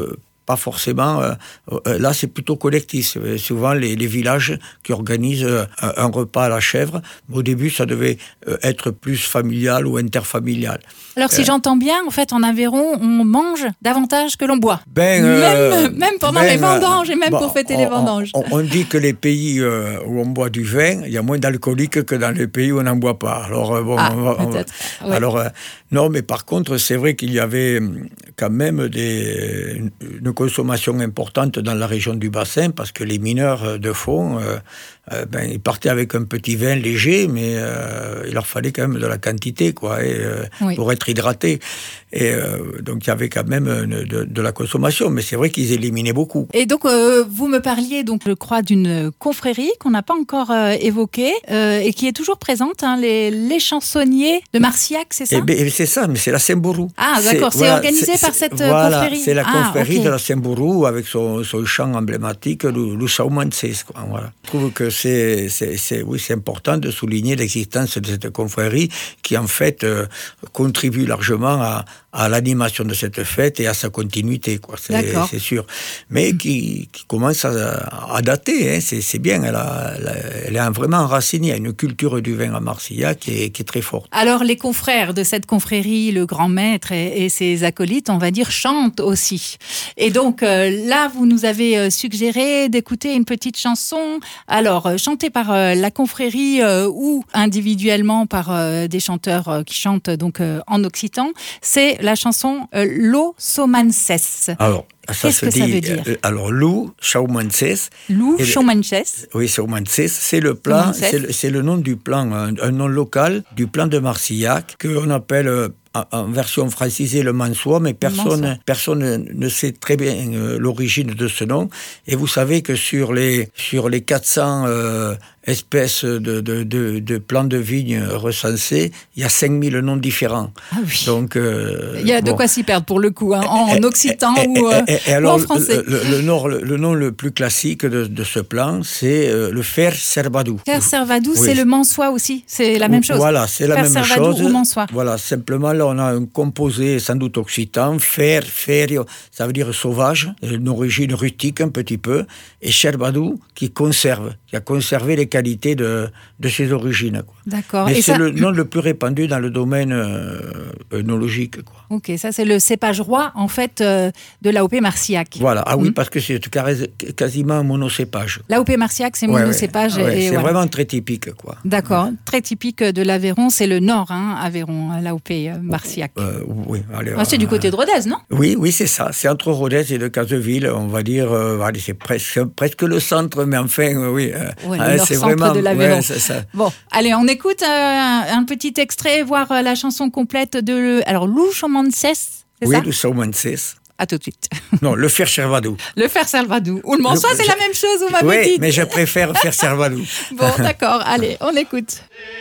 pas forcément... Euh, euh, là, c'est plutôt collectif. C'est souvent les, les villages qui organisent euh, un repas à la chèvre. Au début, ça devait euh, être plus familial ou interfamilial. Alors, si euh, j'entends bien, en fait, en Aveyron, on mange davantage que l'on boit. Ben, euh, même, même pendant ben, les vendanges et même bon, pour fêter on, les vendanges. On, on dit que les pays euh, où on boit du vin, il y a moins d'alcooliques que dans les pays où on n'en boit pas. Alors, euh, bon, ah, on va, on va, ouais. alors euh, non, mais par contre, c'est vrai qu'il y avait quand même des, une consommation importante dans la région du bassin, parce que les mineurs de fond, euh, euh, ben, ils partaient avec un petit vin léger, mais euh, il leur fallait quand même de la quantité, quoi, et, euh, oui. pour être hydratés. Et euh, donc, il y avait quand même une, de, de la consommation, mais c'est vrai qu'ils éliminaient beaucoup. Et donc, euh, vous me parliez, donc, je crois, d'une confrérie qu'on n'a pas encore euh, évoquée euh, et qui est toujours présente, hein, les, les chansonniers de Marcillac, c'est ça ? Eh bien, c'est ça, mais c'est la Saint-Bourou. Ah, d'accord, c'est, c'est voilà, organisé c'est, par cette voilà, confrérie. C'est la confrérie ah, okay. de la Saint-Bourou avec son, son chant emblématique, le, le Saumances. Voilà. Je trouve que c'est, c'est, c'est, oui, c'est important de souligner l'existence de cette confrérie qui, en fait, euh, contribue largement à, à l'animation de cette fête et à sa continuité, quoi. C'est, c'est sûr. Mais qui, qui commence à, à dater, hein. c'est, c'est bien. Elle, a, elle est vraiment enracinée. Il y a une culture du vin à Marcillac qui est, qui est très forte. Alors, les confrères de cette confrérie, le grand maître et, et ses acolytes, on va dire, chantent aussi. Et donc, euh, là, vous nous avez suggéré d'écouter une petite chanson. Alors, euh, chantée par euh, la confrérie euh, ou individuellement par euh, des chanteurs euh, qui chantent donc euh, en occitan. C'est la chanson euh, Lo Saumances. Alors, ça Qu'est-ce se que dit, ça veut dire euh, alors, Lou Saumances. Lou Saumances. Oui, Saumances. C'est le plan, c'est le, c'est le nom du plan, un, un nom local du plan de Marcillac qu'on appelle euh, en version francisée le Mansois, mais personne, personne ne sait très bien euh, l'origine de ce nom. Et vous savez que sur les, sur les quatre cents euh, espèces de, de, de, de plants de vigne recensés, il y a cinq mille noms différents. Ah oui. Donc, euh, il y a de bon. quoi s'y perdre pour le coup, hein, en, en occitan et, ou, euh, et, et alors, ou en français. Le, le, le, nord, le, le nom le plus classique de, de ce plan, c'est euh, le Fer Servadou. Fer Servadou, oui. c'est le Mansois aussi, c'est la même chose. Voilà, c'est la Fer même Servadou chose. Ou Mansois. Voilà, simplement là, on a un composé sans doute occitan, fer, ferio, ça veut dire sauvage, une origine rustique un petit peu, et Sherbadou qui conserve, qui a conservé les qualités de, de ses origines. Quoi. D'accord. Mais et c'est ça... le nom le plus répandu dans le domaine euh, œnologique. Quoi. Ok, ça c'est le cépage roi en fait euh, de l'A O P Marcillac. Voilà, ah oui, mmh. parce que c'est quasiment un monocépage. L'A O P Marcillac, c'est monocépage. Ouais, ouais. Et, et et c'est voilà. vraiment très typique. Quoi. D'accord, très typique de l'Aveyron, c'est le nord, hein, Aveyron, l'A O P Marcillac. Euh, oui, allez, ah, c'est euh, du côté de Rodez, non ? Oui, oui, c'est ça. C'est entre Rodez et le Caseville, on va dire. Euh, allez, c'est presque, presque le centre, mais enfin, euh, oui. Euh, ouais, euh, le c'est centre vraiment de l'Aveyron. Ouais, c'est ça. Bon, allez, on écoute euh, un petit extrait, voir euh, la chanson complète de. Alors, Lou Saumances, c'est oui, ça ? Lou Saumances. À tout de suite. Non, le Fer Servadou. Le Fer Servadou. Ou le Mansois, c'est je... la même chose, vous m'avez oui, dit. Oui, mais je préfère Fer Servadou. Bon, d'accord, allez, on écoute.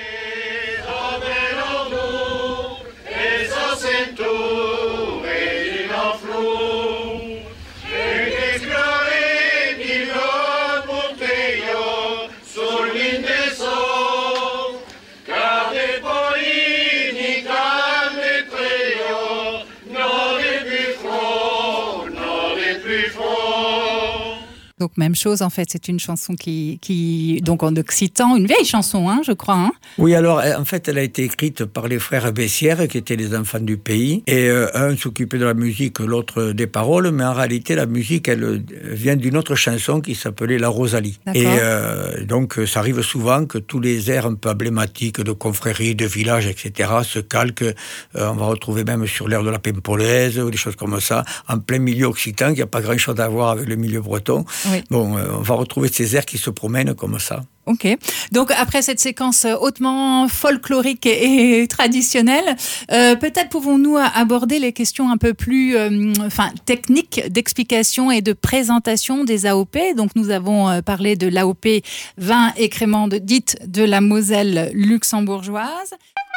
Donc même chose en fait, c'est une chanson qui, qui donc en occitan, une vieille chanson, hein, je crois. Hein. Oui, alors en fait, elle a été écrite par les frères Bessières, qui étaient les enfants du pays, et euh, un s'occupait de la musique, l'autre des paroles, mais en réalité, la musique, elle vient d'une autre chanson qui s'appelait La Rosalie. D'accord. Et euh, donc, ça arrive souvent que tous les airs un peu emblématiques de confréries, de villages, et cetera, se calquent. Euh, on va retrouver même sur l'air de la Paimpolaise ou des choses comme ça, en plein milieu occitan, qui n'a pas grand-chose à voir avec le milieu breton. Oui. Bon, euh, on va retrouver ces airs qui se promènent comme ça. Ok. Donc après cette séquence hautement folklorique et, et traditionnelle, euh, peut-être pouvons-nous aborder les questions un peu plus, euh, enfin techniques d'explication et de présentation des A O P. Donc nous avons euh, parlé de l'A O P vin et crémande dite de la Moselle luxembourgeoise.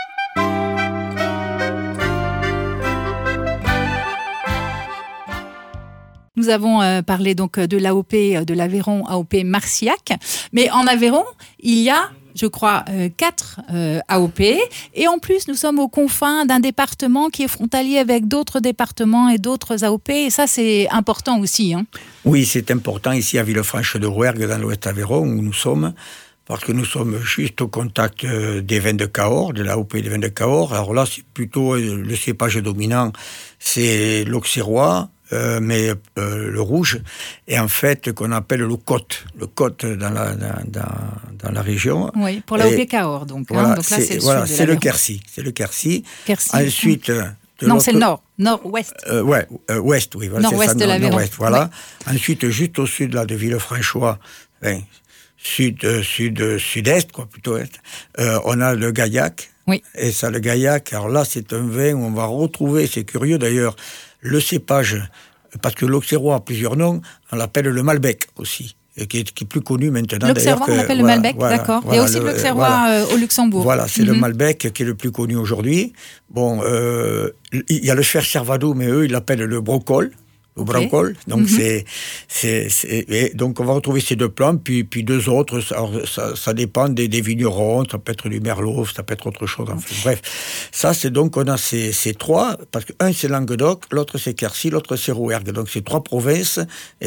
Nous avons euh, parlé donc de l'A O P de l'Aveyron, A O P Marcillac. Mais en Aveyron, il y a je crois, euh, quatre euh, A O P. Et en plus, nous sommes aux confins d'un département qui est frontalier avec d'autres départements et d'autres A O P. Et ça, c'est important aussi. Hein. Oui, c'est important ici à Villefranche-de-Rouergue, dans l'Ouest Aveyron, où nous sommes, parce que nous sommes juste au contact des vins de Cahors, de l'A O P des vins de Cahors. Alors là, c'est plutôt le cépage dominant, c'est l'auxerrois, Euh, mais euh, le rouge, et en fait qu'on appelle le côte, le côte dans la, dans, dans, dans la région. Oui, pour l'A O P Cahors, donc. Voilà, hein, donc là, c'est, c'est le voilà, sud c'est de le Quercy, c'est le Quercy. Quercy. Ensuite, hum. de non, c'est le nord, nord-ouest. Euh, ouais, euh, ouest, oui. Voilà, nord-ouest c'est ça, de l'Aveyron. Nord-ouest, voilà. Oui. Ensuite, juste au sud là, de Villefranchois, ben, sud, euh, sud, euh, sud-est, quoi, plutôt est, euh, on a le Gaillac. Oui. Et ça, le Gaillac, alors là, c'est un vin où on va retrouver, c'est curieux d'ailleurs, le cépage, parce que l'auxerrois a plusieurs noms, on l'appelle le Malbec aussi, et qui est, qui est plus connu maintenant. L'auxerrois, on l'appelle voilà, le Malbec, voilà, d'accord. Voilà, Il y a aussi le, le l'auxerrois voilà. euh, au Luxembourg. Voilà, c'est mm-hmm. le Malbec qui est le plus connu aujourd'hui. Bon, euh, il y a le Fer Servado, mais eux, ils l'appellent le Brocol. Au okay. Brocol, donc mm-hmm. c'est, c'est, c'est et donc on va retrouver ces deux plants, puis puis deux autres. Alors, ça, ça dépend des, des vignerons, ça peut être du merlot, ça peut être autre chose. Enfin, okay. Bref, ça c'est donc on a ces, ces trois, parce que un c'est Languedoc, l'autre c'est Quercy, l'autre c'est Rouergue. Donc c'est trois provinces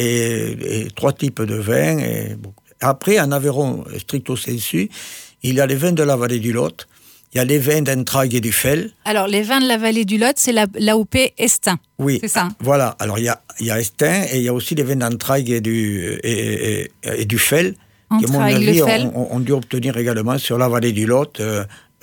et, et trois types de vins. Et bon. Après, en Aveyron stricto sensu, il y a les vins de la vallée du Lot. Il y a les vins d'Entraigues et du Fel. Alors, les vins de la vallée du Lot, c'est la, l'A O P Estin. Oui, c'est ça. Voilà. Alors, il y a, il y a Estin et il y a aussi les vins d'Entraigues et du, et, et, et du Fel, qui, à mon avis, ont on dû obtenir également sur la vallée du Lot euh,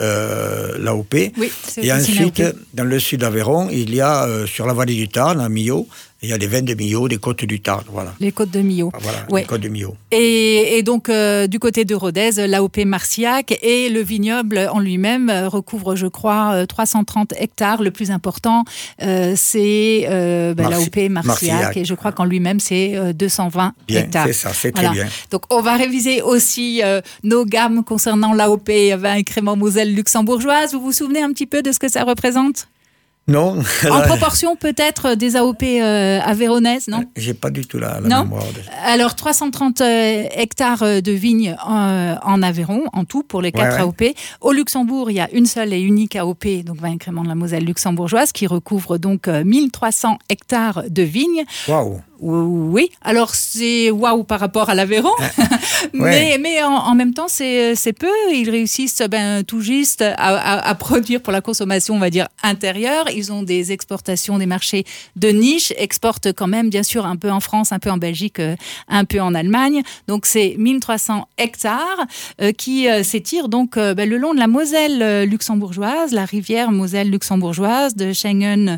euh, l'A O P. Oui, c'est et ensuite, dans le sud d'Aveyron, il y a euh, sur la vallée du Tarn, à Millau, il y a les vins de Millau, des côtes du Tarn, voilà. Les côtes de Millau. Voilà, ouais. les côtes de Millau. Et, et donc, euh, du côté de Rodez, l'A O P Marciac et le vignoble en lui-même recouvre, je crois, trois cent trente hectares. Le plus important, euh, c'est euh, ben, Marci- l'A O P Marciac, Marciac. Et je crois qu'en lui-même, c'est euh, deux cent vingt bien, hectares. C'est ça, c'est voilà. très bien. Donc, on va réviser aussi euh, nos gammes concernant l'A O P vin et crémant Moselle luxembourgeoise. Vous vous souvenez un petit peu de ce que ça représente ? Non. En proportion peut-être des A O P euh, aveyronnaises, non ? J'ai pas du tout la, la non mémoire. De... Alors trois cent trente euh, hectares de vignes en, en Aveyron, en tout, pour les quatre ouais, ouais. A O P. Au Luxembourg, il y a une seule et unique A O P, donc vin et crémant de la Moselle luxembourgeoise, qui recouvre donc euh, mille trois cents hectares de vignes. Waouh. Oui, alors c'est waouh par rapport à l'Aveyron, mais, ouais. mais en, en même temps c'est, c'est peu. Ils réussissent ben, tout juste à, à, à produire pour la consommation, on va dire, intérieure. Ils ont des exportations, des marchés de niche, exportent quand même bien sûr un peu en France, un peu en Belgique, un peu en Allemagne. Donc c'est mille trois cents hectares euh, qui euh, s'étirent donc euh, ben, le long de la Moselle euh, luxembourgeoise, la rivière Moselle luxembourgeoise de Schengen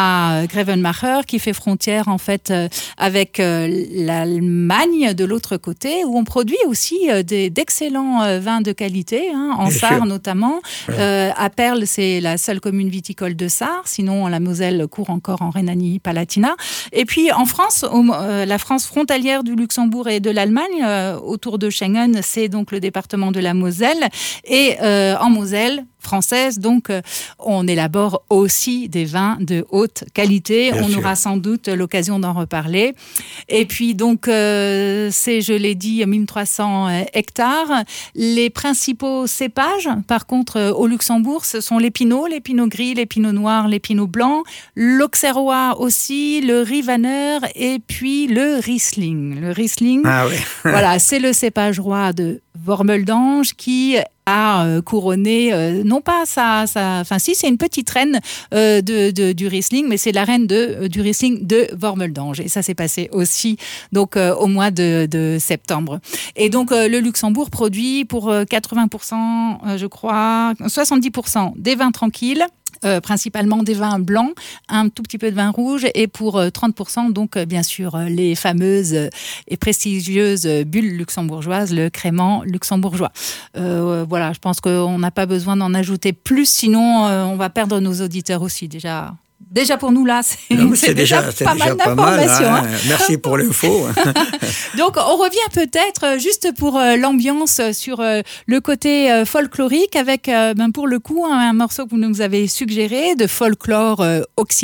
à Grevenmacher, qui fait frontière en fait euh, avec euh, l'Allemagne de l'autre côté, où on produit aussi euh, des, d'excellents euh, vins de qualité, hein, en Sarre notamment. Ouais. Euh, à Perles, c'est la seule commune viticole de Sarre, sinon la Moselle court encore en Rhénanie-Palatinat. Et puis en France, au, euh, la France frontalière du Luxembourg et de l'Allemagne, euh, autour de Schengen, c'est donc le département de la Moselle. Et euh, en Moselle française, donc euh, on élabore aussi des vins de haute qualité. Bien on sûr. Aura sans doute l'occasion d'en reparler. Et puis donc euh, c'est, je l'ai dit, mille trois cents hectares. Les principaux cépages, par contre, euh, au Luxembourg, ce sont les pinots, les pinots gris, les pinots noirs, les pinots blancs, l'auxerrois aussi, le rivaner et puis le riesling. Le riesling, ah oui. voilà, c'est le cépage roi de Wormeldange qui a euh, couronné, euh, non pas sa, sa, enfin si c'est une petite reine euh, de, de, du Riesling, mais c'est la reine de, du Riesling de Wormeldange. Et ça s'est passé aussi donc euh, au mois de, de septembre. Et donc euh, le Luxembourg produit pour euh, quatre-vingts pour cent, euh, je crois, soixante-dix pour cent des vins tranquilles. Euh, principalement des vins blancs, un tout petit peu de vin rouge et pour euh, trente pour cent, donc euh, bien sûr, euh, les fameuses euh, et prestigieuses euh, bulles luxembourgeoises, le crémant luxembourgeois. Euh, voilà, je pense qu'on n'a pas besoin d'en ajouter plus, sinon euh, on va perdre nos auditeurs aussi déjà. Déjà pour nous là, c'est, non, c'est, c'est déjà, déjà c'est pas déjà mal pas d'informations. Mal, hein. Hein. Merci pour l'info. Donc on revient peut-être juste pour euh, l'ambiance sur euh, le côté euh, folklorique avec euh, ben, pour le coup un, un morceau que vous nous avez suggéré de folklore euh, occitan.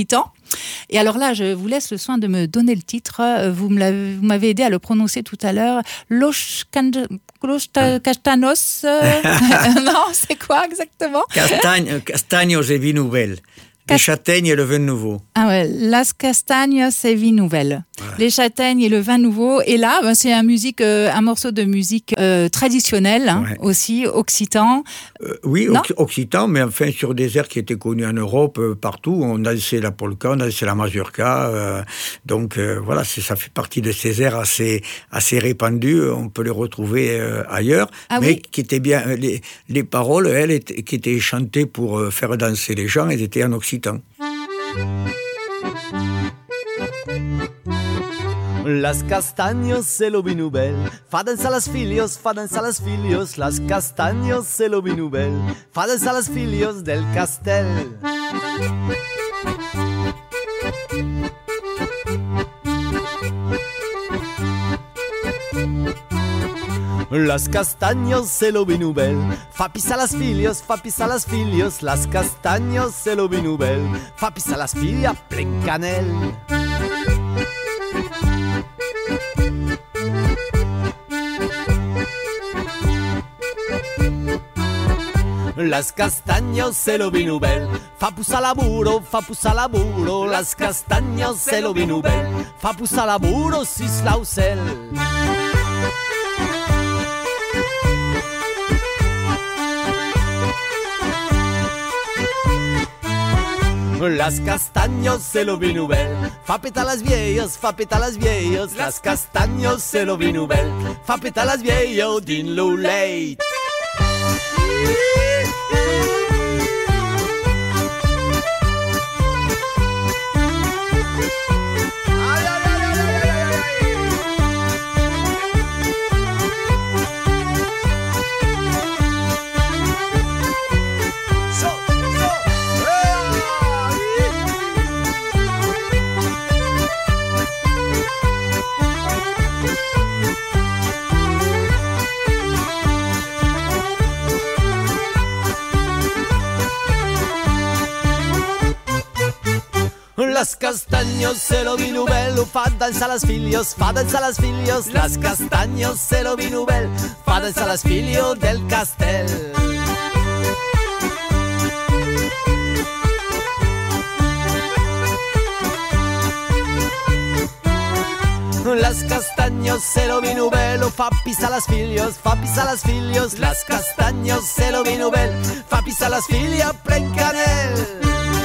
Et alors là, je vous laisse le soin de me donner le titre. Vous, me l'avez, vous m'avez aidé à le prononcer tout à l'heure. Los, can, los Castanos. Non, c'est quoi exactement? Castagne, Castaños et vie nouvelle. Les châtaignes et le vin nouveau. Ah ouais, Las Castañas et vie nouvelle. Voilà. Les châtaignes et le vin nouveau. Et là, ben, c'est un, musique, euh, un morceau de musique euh, traditionnelle, hein, ouais. aussi, occitan. Euh, oui, non occitan, mais enfin sur des airs qui étaient connus en Europe, euh, partout. On dansait la polka, on dansait la mazurka. Euh, donc euh, voilà, c'est, ça fait partie de ces airs assez, assez répandus. On peut les retrouver euh, ailleurs. Ah, mais oui. qui étaient bien. Les, les paroles, elles, étaient, qui étaient chantées pour euh, faire danser les gens, elles étaient en occitan. Las castaños e lo vinubel, fa dansa las filios, fa dansa las filios, las castaños e lo vinubel, fa dansa las filios del castel. Las castaños e lo vinubel, fa pisa las filios, fa pisa las filios, las castaños e lo vinubel, fa pisa las filia plen canel. Las castaños e lo vinubel, fa pusa laburo, fa pusa laburo, las castaños e lo vinubel, fa pusa laburo sis lausel. Las castaños e lo vinubel, fa peta las viejos, fa peta las viejos, las castaños e lo vinubel, fa peta las viejos din lo late. Las castaños e lo vinubel, fa dansa las filios, fa dansa las filios, las castaños e lo vinubel, fa dansa las filios del castel. Las castaños e lo vinubel, fa pisa las filios, fa pisa las filios, las castaños e lo vinubel, fa pisa las filios plen canel.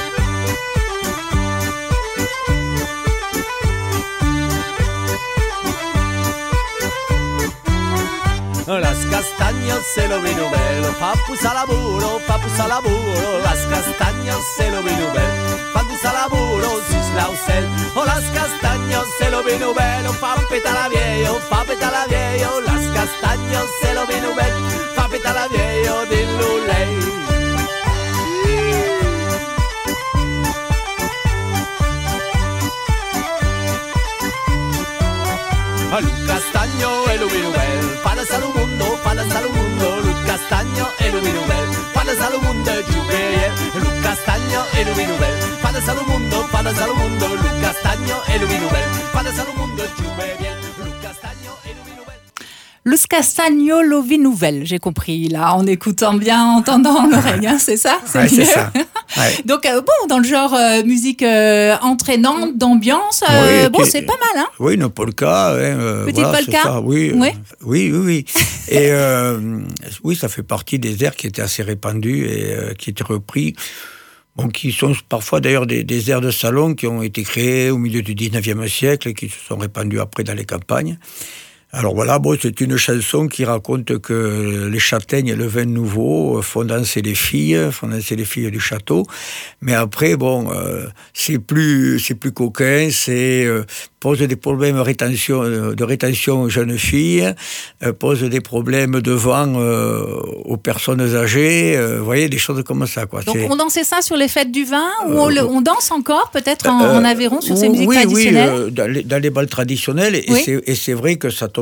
Las castaños e lo vinubel, fa pusa laburo, fa pusa laburo, las castaños e lo vinubel, fa pusa laburo, sis lausel. O las castaños e lo vinubel, fa peta la viejo, fa peta la viejo, las castaños e lo vinubel, fa peta la viejo din lulei. Lu castaño e lo vinubel, fa dansa lo mundo, fa dansa lo mundo, lu castaño e lo vinubel, fa dansa lo mundo giubeye, lu castaño e lo vinubel, fa dansa lo mundo, fa dansa lo mundo, lu castaño e lo vinubel, fa dansa lo mundo giubeye, lu castaño e lo vinubel. Los Castaños lo vinubel, j'ai compris là en écoutant bien, en entendant l'oreille, hein, c'est ça, c'est, ouais, c'est ça. Ouais. Donc euh, bon, dans le genre euh, musique euh, entraînante, d'ambiance, euh, oui, bon, puis, c'est pas mal, hein. Oui, une polka, hein, euh, petite voilà, polka. C'est ça, oui, oui, euh, oui, oui, oui. Et euh, oui, ça fait partie des airs qui étaient assez répandus et euh, qui étaient repris. Bon, qui sont parfois d'ailleurs des, des airs de salon qui ont été créés au milieu du dix-neuvième siècle et qui se sont répandus après dans les campagnes. Alors voilà, bon, c'est une chanson qui raconte que les châtaignes et le vin nouveau font danser les filles, font danser les filles du château. Mais après, bon, euh, c'est plus, c'est plus coquin, c'est euh, pose des problèmes de rétention, de rétention aux jeunes filles, euh, pose des problèmes de vent euh, aux personnes âgées. Euh, vous voyez, des choses comme ça, quoi. Donc c'est... on dansait ça sur les fêtes du vin ou on, le, on danse encore peut-être en, euh, en Aveyron sur ces musiques oui, traditionnelles. Oui, euh, dans, les, dans les bals traditionnels. Et, oui. c'est, et c'est vrai que ça tombe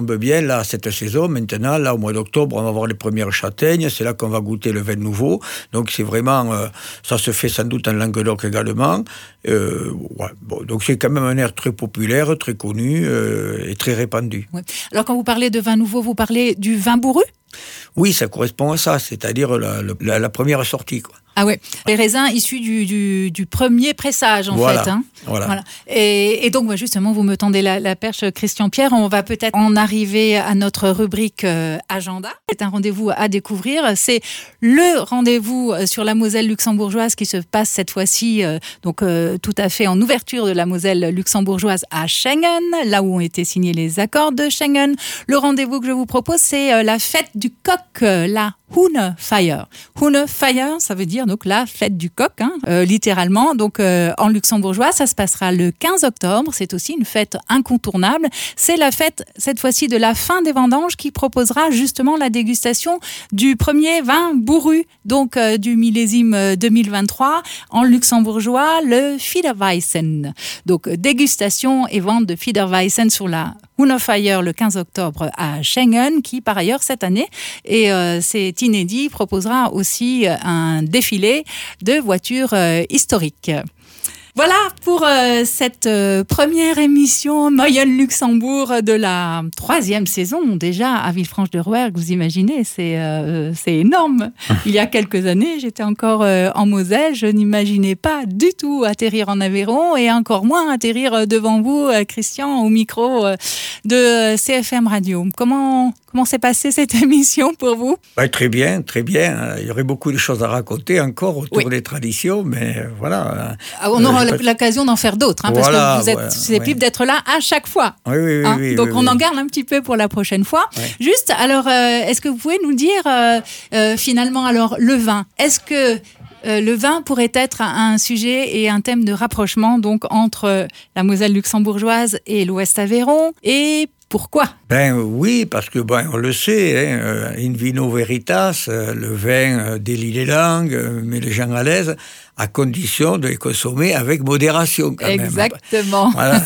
tombe bien, là, cette saison, maintenant, là, au mois d'octobre, on va avoir les premières châtaignes, c'est là qu'on va goûter le vin nouveau. Donc, c'est vraiment, euh, ça se fait sans doute en Languedoc également. Euh, ouais, bon, donc, c'est quand même un air très populaire, très connu euh, et très répandu. Ouais. Alors, quand vous parlez de vin nouveau, vous parlez du vin bourru ? Oui, ça correspond à ça, c'est-à-dire la, la, la première sortie, quoi. Ah ouais, les raisins issus du, du, du premier pressage, en voilà, fait. Hein. Voilà. voilà. Et, et donc, bah, justement, vous me tendez la, la perche, Christian Pierre. On va peut-être en arriver à notre rubrique euh, agenda. C'est un rendez-vous à découvrir. C'est le rendez-vous sur la Moselle luxembourgeoise qui se passe cette fois-ci, euh, donc euh, tout à fait en ouverture de la Moselle luxembourgeoise à Schengen, là où ont été signés les accords de Schengen. Le rendez-vous que je vous propose, c'est euh, la fête du coq, euh, la Hunefeier. Hunefeier, ça veut dire donc la fête du coq, hein, euh, littéralement. Donc euh, en luxembourgeois, ça se passera le quinze octobre. C'est aussi une fête incontournable. C'est la fête, cette fois-ci, de la fin des vendanges qui proposera justement la dégustation du premier vin bourru, donc euh, du millésime deux mille vingt-trois. En luxembourgeois, le Fiederweissen. Donc dégustation et vente de Fiederweissen sur la Hunefeier le quinze octobre à Schengen, qui par ailleurs cette année, et euh, c'est inédit, proposera aussi un défilé de voitures euh, historiques. Voilà pour euh, cette euh, première émission Moyenne Luxembourg de la troisième saison déjà à Villefranche-de-Rouergue. Vous imaginez, c'est, euh, c'est énorme. Il y a quelques années, j'étais encore euh, en Moselle. Je n'imaginais pas du tout atterrir en Aveyron et encore moins atterrir devant vous, euh, Christian, au micro euh, de euh, C F M Radio. Comment... Comment s'est passée cette émission pour vous ? Ouais, très bien, très bien. Il y aurait beaucoup de choses à raconter encore autour oui. des traditions, mais voilà. On aura euh, l'occasion d'en faire d'autres, hein, voilà, parce que vous êtes ouais, susceptible ouais. d'être là à chaque fois. Oui, oui, oui. Hein, oui donc oui, on oui. en garde un petit peu pour la prochaine fois. Ouais. Juste, alors, euh, est-ce que vous pouvez nous dire euh, euh, finalement, alors, le vin, est-ce que Euh, le vin pourrait être un sujet et un thème de rapprochement donc entre la Moselle luxembourgeoise et l'Ouest Aveyron, et pourquoi ? Ben oui, parce que ben on le sait, hein, in vino veritas, le vin délie les langues, met les gens à l'aise, à condition de les consommer avec modération quand Exactement. même. Voilà.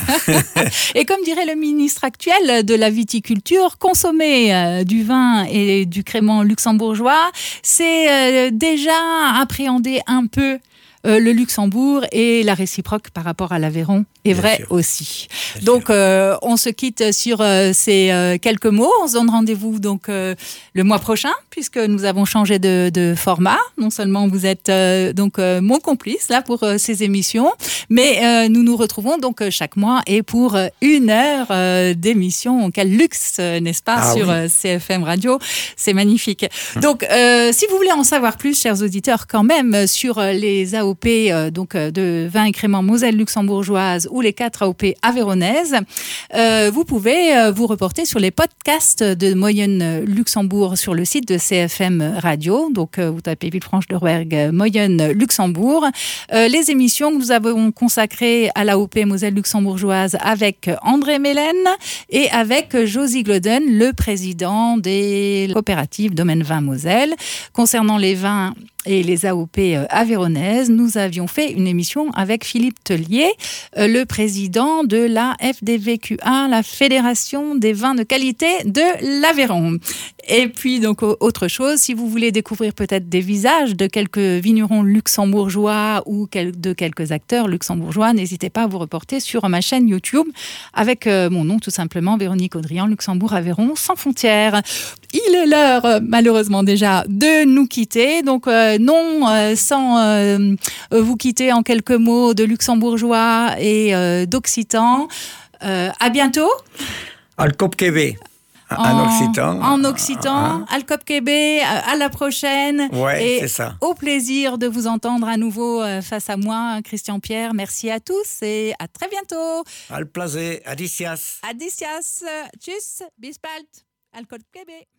Et comme dirait le ministre actuel de la viticulture, consommer euh, du vin et du crément luxembourgeois, c'est euh, déjà appréhender un peu Euh, le Luxembourg et la réciproque par rapport à l'Aveyron est Bien vrai sûr. aussi. Bien donc, euh, on se quitte sur euh, ces euh, quelques mots. On se donne rendez-vous donc euh, le mois prochain, puisque nous avons changé de, de format. Non seulement vous êtes euh, donc euh, mon complice là pour euh, ces émissions, mais euh, nous nous retrouvons donc euh, chaque mois et pour euh, une heure euh, d'émission. Quel luxe, euh, n'est-ce pas, ah, sur oui. euh, C F M Radio. C'est magnifique. Hum. Donc, euh, si vous voulez en savoir plus, chers auditeurs, quand même sur euh, les A O P euh, donc euh, de vin et crément Moselle luxembourgeoise ou les quatre A O P avéronaises, euh, vous pouvez euh, vous reporter sur les podcasts de Moyenne Luxembourg sur le site de C F M Radio. Donc euh, vous tapez Villefranche-de-Rouergue Moyenne Luxembourg. Euh, les émissions que nous avons consacrées à l'A O P Moselle luxembourgeoise avec André Mélène et avec Josie Gloden, le président des coopératives Domaine Vin Moselle. Concernant les vins et les A O P avéronaises, nous avions fait une émission avec Philippe Tellier, euh, le président de la F D V Q A, la Fédération des vins de qualité de l'Aveyron. Et puis, donc, autre chose, si vous voulez découvrir peut-être des visages de quelques vignerons luxembourgeois ou de quelques acteurs luxembourgeois, n'hésitez pas à vous reporter sur ma chaîne YouTube avec euh, mon nom, tout simplement, Véronique Audrian, Luxembourg-Aveyron, sans frontières. Il est l'heure, malheureusement déjà, de nous quitter. Donc, euh, non, euh, sans euh, vous quitter en quelques mots de luxembourgeois et euh, d'occitan. Euh, à bientôt. Alcop-Québec. En, en occitan. En occitan, ah, Alcop-Québec, à la prochaine. Ouais, et c'est ça. Au plaisir de vous entendre à nouveau face à moi, Christian Pierre. Merci à tous et à très bientôt. Al plaisir, adicias. Adicias, tschüss, bis bald, Alcop-Québec.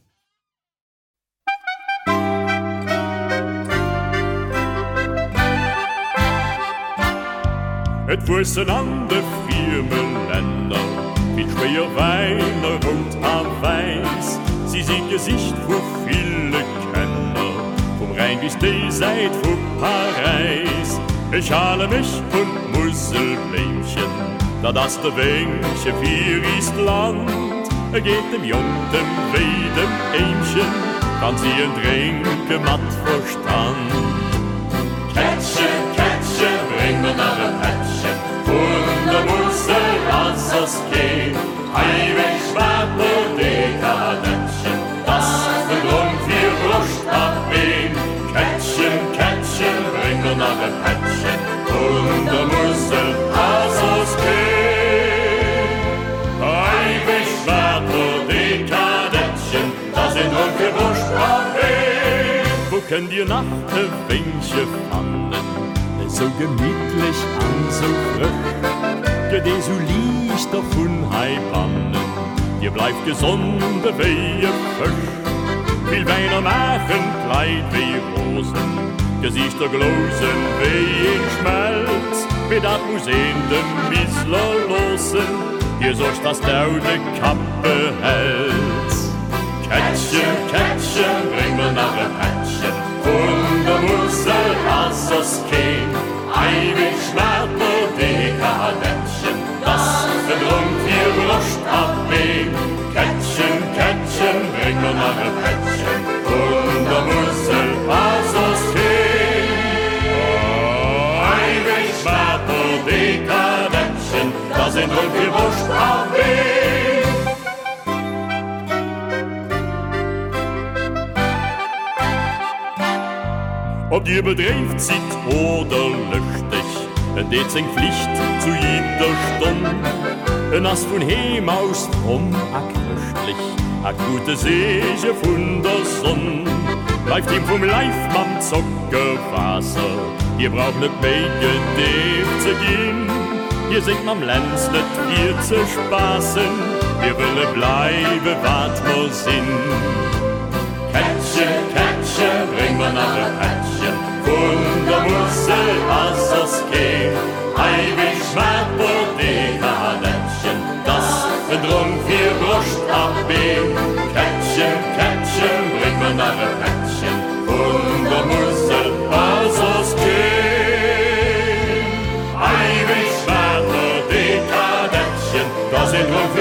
Et wussen an de friemen Länder, wie schwer Weine rund am Weiß. Sie sind Gesicht wo viele Kenner, vom Rhein bis die Seite von Paris. Ich halle mich und Musselblämchen, da das der Wänkchen für ist Land. er geht dem Jungen wie dem Ähnchen, kann sie ein Trinken matt Verstand. Kätzchen, Kätzchen, bring mir noch ein Päckchen, und der Mussel, was es geht. Heilig schwarz und Dekadettchen, das den Grund für Brust abwehen. Kätzchen, Kätzchen, bring mir noch ein Päckchen, und der Mussel, was es geht. Heilig schwarz und Dekadettchen, das den Grund für Brust abwehen. Wo könnt ihr nach der Windchen fanden, so gemütlich an, so frisch? Gede so liegt auf Unheibannen, ihr bleibt gesund wie ihr Fisch. Viel Weiner machen, Kleid wie Rosen, Gesichter glosen wie in Schmelz. Wie dat Museen dem Wiesler losen, hier sollst das daude Kappe hält. Kätzchen, Kätzchen, bring mir nach ein Päckchen, und der Mussel, was es geht. Ewig schmerzt nur Dekadettchen, das den Rund hier Brust abwehen. Kätzchen, Kätzchen, bring mir noch ein Päckchen, und der Mussel, was es geht. Ewig schmerzt nur Dekadettchen, das den Rund hier Brust abwehen. Ob ihr bedrängt seid oder lüchtig, det sin Pflicht zu jeder Stunde. En as von heim aus drum a köstlich, a gute Säge von der Sonne. Bleibt ihm vom Leifmann Zuckerwasser, ihr braucht nicht mehr Gedicht zu gehen. Ihr seht am Lenz nicht hier zu spaßen, wir wollen bleiben, wat wir sind. Kätzchen, Kätzchen, bring mir noch ein Päckchen, und der Mussel, was es geht. Ewig schmerzt nur Dekadettchen, das den Drum für Brust abwehen. Kätzchen, Kätzchen, bring mir noch ein Päckchen, und der Mussel, was es geht. Ewig schmerzt nur Dekadettchen, das den Drum für